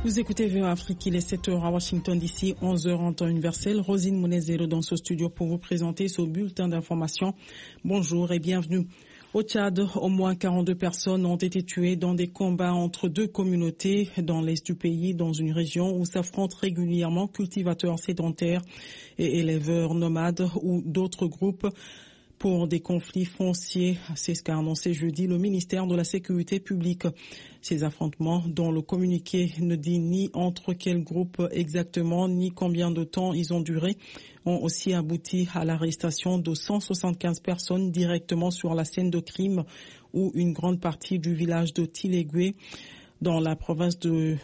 Vous écoutez VOA Afrique, il est 7h à Washington DC, 11h en temps universel. Rosine Mounezero dans ce studio pour vous présenter ce bulletin d'information. Bonjour et bienvenue. Au Tchad, au moins 42 personnes ont été tuées dans des combats entre deux communautés dans l'est du pays, dans une région où s'affrontent régulièrement cultivateurs sédentaires et éleveurs nomades ou d'autres groupes pour des conflits fonciers. C'est ce qu'a annoncé jeudi le ministère de la Sécurité publique. Ces affrontements, dont le communiqué ne dit ni entre quels groupes exactement, ni combien de temps ils ont duré, ont aussi abouti à l'arrestation de 175 personnes directement sur la scène de crime où une grande partie du village de Tilégué, dans la province de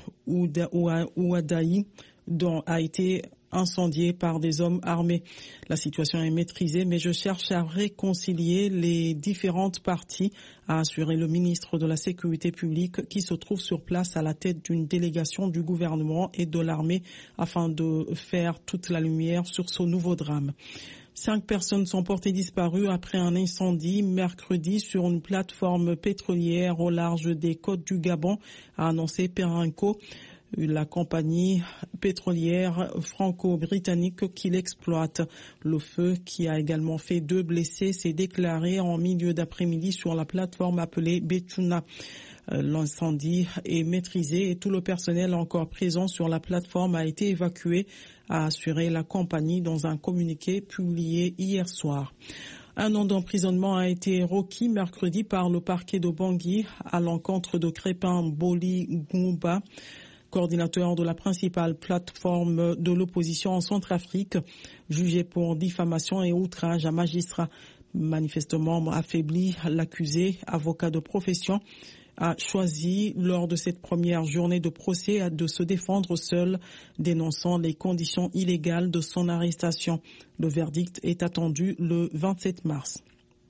Ouadaï, dont a été incendié par des hommes armés. La situation est maîtrisée, mais je cherche à réconcilier les différentes parties, a assuré le ministre de la Sécurité publique qui se trouve sur place à la tête d'une délégation du gouvernement et de l'armée afin de faire toute la lumière sur ce nouveau drame. 5 personnes sont portées disparues après un incendie mercredi sur une plateforme pétrolière au large des côtes du Gabon, a annoncé Perenco, la compagnie pétrolière franco-britannique qui l'exploite. Le feu, qui a également fait 2 blessés, s'est déclaré en milieu d'après-midi sur la plateforme appelée Betuna. L'incendie est maîtrisé et tout le personnel encore présent sur la plateforme a été évacué, a assuré la compagnie dans un communiqué publié hier soir. Un an d'emprisonnement a été requis mercredi par le parquet de Bangui à l'encontre de Crépin Boli Goumba, coordinateur de la principale plateforme de l'opposition en Centrafrique, jugé pour diffamation et outrage à magistrat. Manifestement affaibli, l'accusé, avocat de profession, a choisi lors de cette première journée de procès de se défendre seul, dénonçant les conditions illégales de son arrestation. Le verdict est attendu le 27 mars.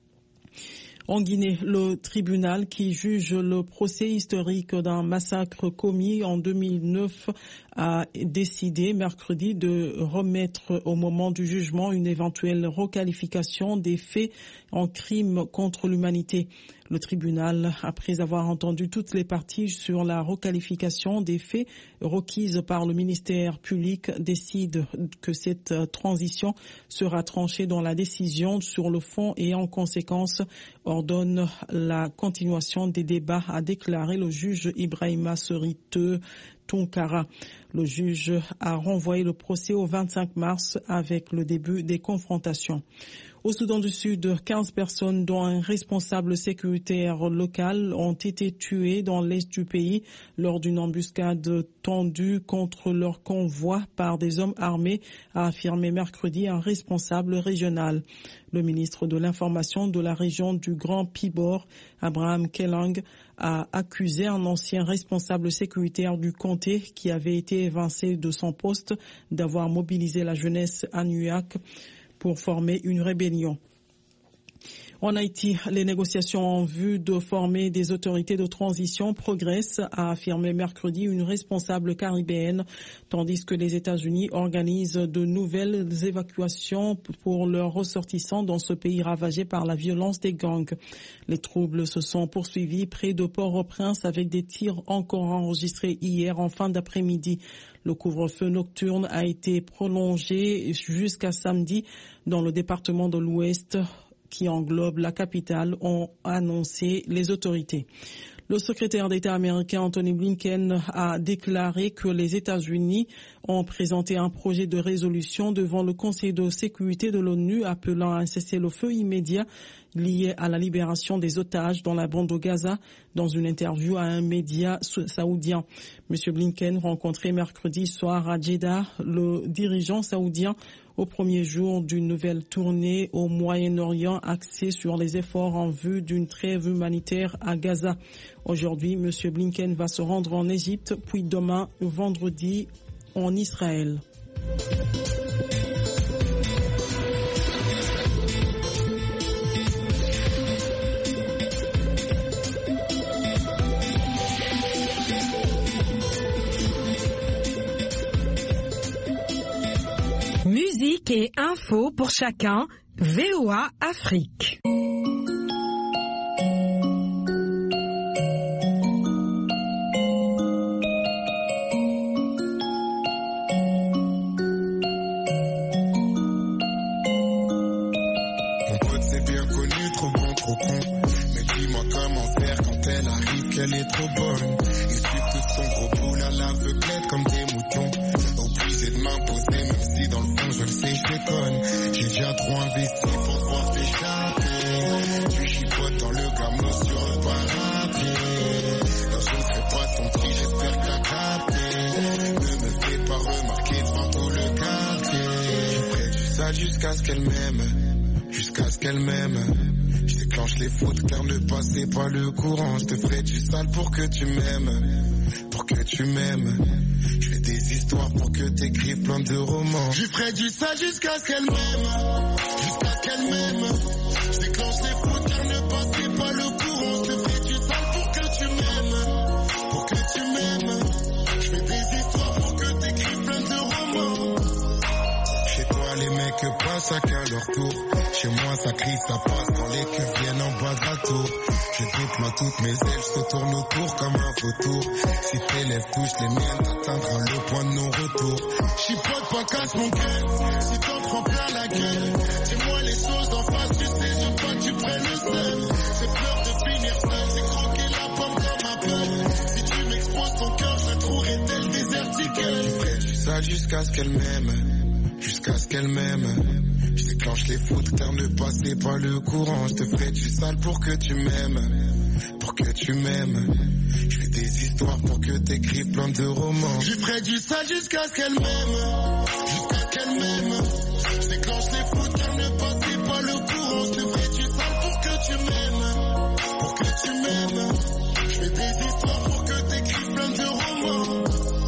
En Guinée, le tribunal qui juge le procès historique d'un massacre commis en 2009 a décidé mercredi de remettre au moment du jugement une éventuelle requalification des faits en crime contre l'humanité. Le tribunal, après avoir entendu toutes les parties sur la requalification des faits requises par le ministère public, décide que cette transition sera tranchée dans la décision sur le fond et en conséquence ordonne la continuation des débats, a déclaré le juge Ibrahima Seriteu Tonkara. Le juge a renvoyé le procès au 25 mars avec le début des confrontations. Au Soudan du Sud, 15 personnes, dont un responsable sécuritaire local, ont été tuées dans l'est du pays lors d'une embuscade tendue contre leur convoi par des hommes armés, a affirmé mercredi un responsable régional. Le ministre de l'Information de la région du Grand Pibor, Abraham Kellang, a accusé un ancien responsable sécuritaire du comté qui avait été évincé de son poste d'avoir mobilisé la jeunesse à Nuyak pour former une rébellion. En Haïti, les négociations en vue de former des autorités de transition progressent, a affirmé mercredi une responsable caribéenne, tandis que les États-Unis organisent de nouvelles évacuations pour leurs ressortissants dans ce pays ravagé par la violence des gangs. Les troubles se sont poursuivis près de Port-au-Prince avec des tirs encore enregistrés hier en fin d'après-midi. Le couvre-feu nocturne a été prolongé jusqu'à samedi dans le département de l'Ouest, qui englobe la capitale, ont annoncé les autorités. Le secrétaire d'État américain Anthony Blinken a déclaré que les États-Unis ont présenté un projet de résolution devant le Conseil de sécurité de l'ONU appelant à un cessez-le-feu immédiat lié à la libération des otages dans la bande de Gaza, dans une interview à un média saoudien. M. Blinken rencontrait mercredi soir à Jeddah le dirigeant saoudien au premier jour d'une nouvelle tournée au Moyen-Orient axée sur les efforts en vue d'une trêve humanitaire à Gaza. Aujourd'hui, M. Blinken va se rendre en Égypte, puis demain, vendredi, en Israël. Musique et info pour chacun, VOA Afrique. qu'elle est trop bonne. Ils suivent tout son gros boule à l'aveuglette comme des moutons. Obligé de m'imposer, même si dans le fond je le sais, je déconne. J'ai déjà trop investi pour pouvoir t'échapper. Tu chipotes dans le gamin sur un parapluie. Non, je ne serai pas ton petit, j'espère que t'as capté. Ne me fais pas remarquer devant tout le quartier. Je ferai du sale jusqu'à ce qu'elle m'aime. Jusqu'à ce qu'elle m'aime. Je déclenche les fautes car ne passez pas le courant. Je te ferai du sale pour que tu m'aimes. Pour que tu m'aimes. Je fais des histoires pour que t'écrives plein de romans. Je ferai du sale jusqu'à ce qu'elle m'aime. Jusqu'à ce qu'elle m'aime. Je déclenche les fautes car ne passez pas le courant. Je te ferai du sale pour que tu m'aimes. Pour que tu m'aimes. Je fais des histoires pour que t'écrives plein de romans. Chez toi les mecs passent à qu'à leur tour. Chez moi ça crie, ça passe quand les queues viennent en bas de la tour. Je déploie toutes mes ailes, je te tourne autour comme un vautour. Si tes lèvres touchent les miennes, t'atteindras le point de non-retour. Chipote pas, casse mon cœur, si t'en prends plein la gueule. Dis-moi les choses en face, tu sais, j'aime pas que tu prennes le seul. J'ai peur de finir seul, j'ai croqué la pomme dans ma pelle. Si tu m'exposes ton cœur, je le trouverai tel désertique. Je ferai du sale jusqu'à ce qu'elle m'aime. Jusqu'à ce qu'elle m'aime. Je déclenche les foudres car ne passez pas le courant. Je te ferai du sale pour que tu m'aimes. Pour que tu m'aimes. Je fais des histoires pour que t'écrives plein de romans. Je ferai du sale jusqu'à ce qu'elle m'aime. Jusqu'à ce qu'elle m'aime. Je déclenche les foudres car ne passez pas le courant. Je te ferai du sale pour que tu m'aimes. Pour que tu m'aimes. Je fais des histoires pour que t'écrives plein de romans.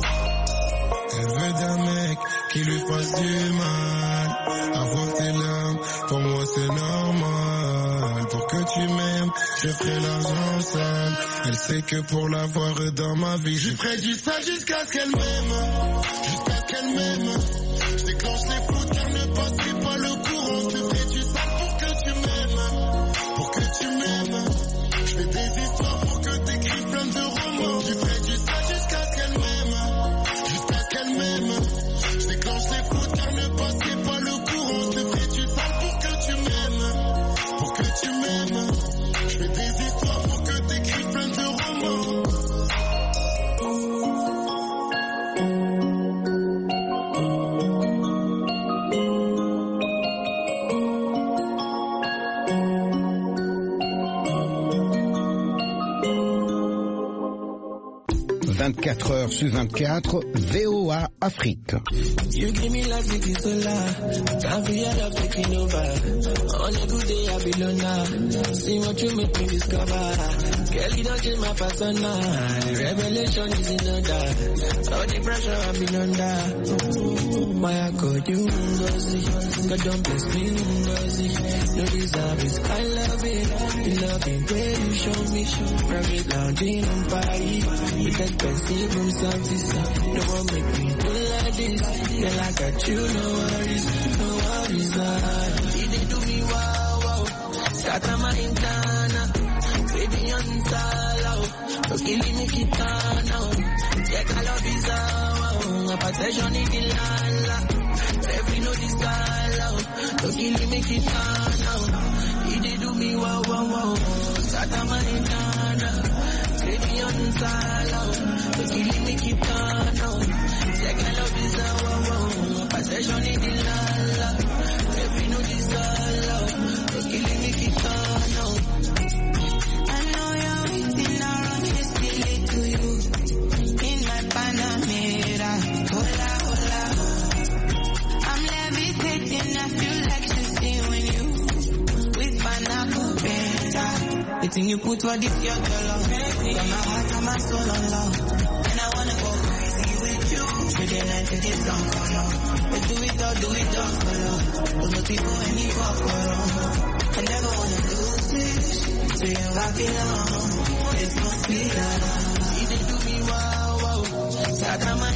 Elle veut d'un mec qui lui fasse du mal. Avoir tes larmes, pour moi c'est normal. Pour que tu m'aimes, je ferai l'argent sale. Elle sait que pour l'avoir dans ma vie, je ferai du sale jusqu'à ce qu'elle m'aime. Jusqu'à ce qu'elle m'aime. Je déclenche les foudres car ne passez pas le courant. Je te ferai du sale pour que tu m'aimes. Pour que tu m'aimes. Je fais des histoires pour que t'écrives plein de romans. Je ferai du sale jusqu'à ce qu'elle m'aime. Jusqu'à ce qu'elle m'aime. Je déclenche les foudres car ne passez pas le courant. Je te ferai du sale pour que tu m'aimes. Pour que tu m'aimes. Je fais des histoires pour que t'écrives plein de romans. 24 heures sur 24, VOA Afrique. You give me life with this solar. Can't be up taking over. On a good day I be alone. See what you make me discover. Girl, you don't change my persona. Revelation is in order. All the pressure I've been under. Why I got you, Ngozi. God don't bless me, Ngozi. No deserve it, I love it. You love it, where you show me. Private lounging on Paris. You take expensive room service. No one make me do like this. Girl, I got you, no worries. No worries, you did do me wow, wow. Scatter my intana. Baby, on salo. Don't kill me, kitana. Check I love is wow. Possession in the land. Every no this style. Don't kill me, kitana. You did do me wow, wow, wow. Scatter my intana. Baby, on salo. Don't kill me, kitana. Check I love is wow. Possession in the land. Every no this style. Don't kill me, kitana. I know you're waiting around, just feel it to you. In my Panamera, hola, hola. I'm levitating, I feel like she's with you. With Panacopeta. The thing you put for this, your dollar. Got my heart and my soul on love. And I wanna go crazy with you. With the night to this song, color. Let's do it all, color. Don't let people any for color. I never wanna lose it. So you I belong. It must be love. You did do me wow, wow. Scatter my